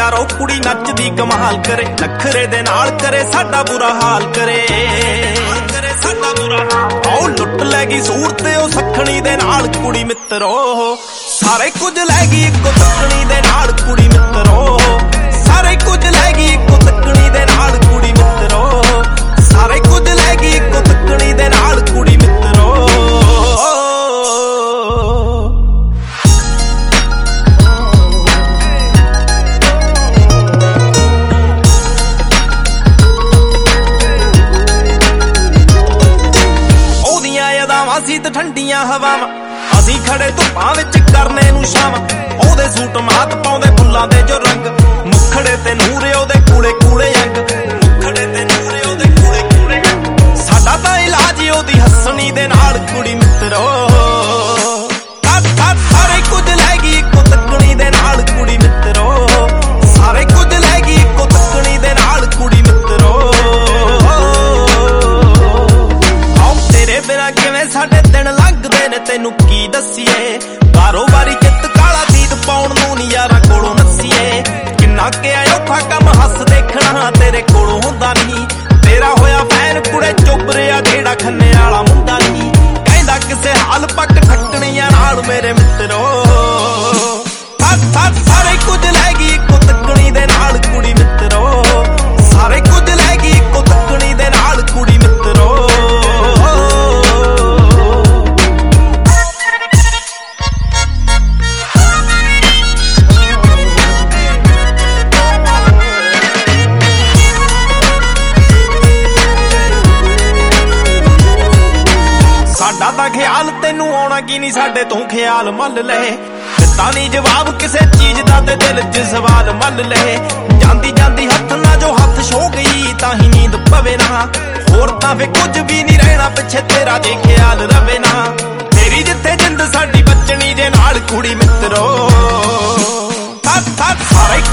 यारो कुड़ी नचदी कमाल करे, नखरे दे नाल करे साडा बुरा हाल करे। आओ लुट लैगी सूरत ओ सखणी दे नाल कुड़ी मित्रो, सारे कुछ लैगी इको तकनी दे नाल कुड़ी मित्रो, सारे कुछ लैगी इको तकनी दे नाल कुड़ी मित्रो, सारे कुछ लैगी इको तकनी दे नाल कुड़ी मित्रो। सी ते ठंडियां हवावां असीं खड़े धुप्पां विच करने नूं छावां, ओहदे सूट मात पाउंदे फुल्लां दे जो रंग, मुखड़े ते नूरे ओहदे कूले कूले अंग, मुखड़े ते नूरे ओहदे कूले कूले अंग। साडा तां इलाज ओहदी हस्सनी दे नाल कुड़ी मित्रो, सारे कुछ लैगी इको तकनी दे नाल कुड़ी मित्रो, सारे कुछ लैगी इको तकनी दे नाल कुड़ी मित्रो। आओ तेरे बिना किवें साडे दिन लंघदे ने तैनूं की दस्सीए, कारोबारी चित काला दीद पाउण नूं नी यारां कोलों नस्सीए, किन्ना कि औखा कम हੱਸ देखना तेरे कोलों हुंदा नहीं, तेरा होया फैन कुड़े चुभ रिहा जेड़ा खन्ने वाला मुंडा नहीं, कहंदा किसे हाल पक खट्टणियां नाल मेरे मित्रो, सारे कुछ लैगी इको तकनी दे नाल कुड़ी मित्रो, सारे कुछ लैगी इको तकनी दे नाल कुड़ी मित्रो। साडा तां ख्याल तैनूं आउणा की नहीं, साडे तों ख्याल मल ले, दित्ता नहीं जवाब किसे चीज दा ते दिल च सवाल मल ले, जांदी जांदी हथ ना जो हथ छो गई तां ही नींद पवे ना, होर तां फिर कुछ भी नहीं रहना पिछे तेरा जे ख्याल रवे ना, तेरी जिथे जिंद साडी बचनी जे नाल कुड़ी मित्रो, सारे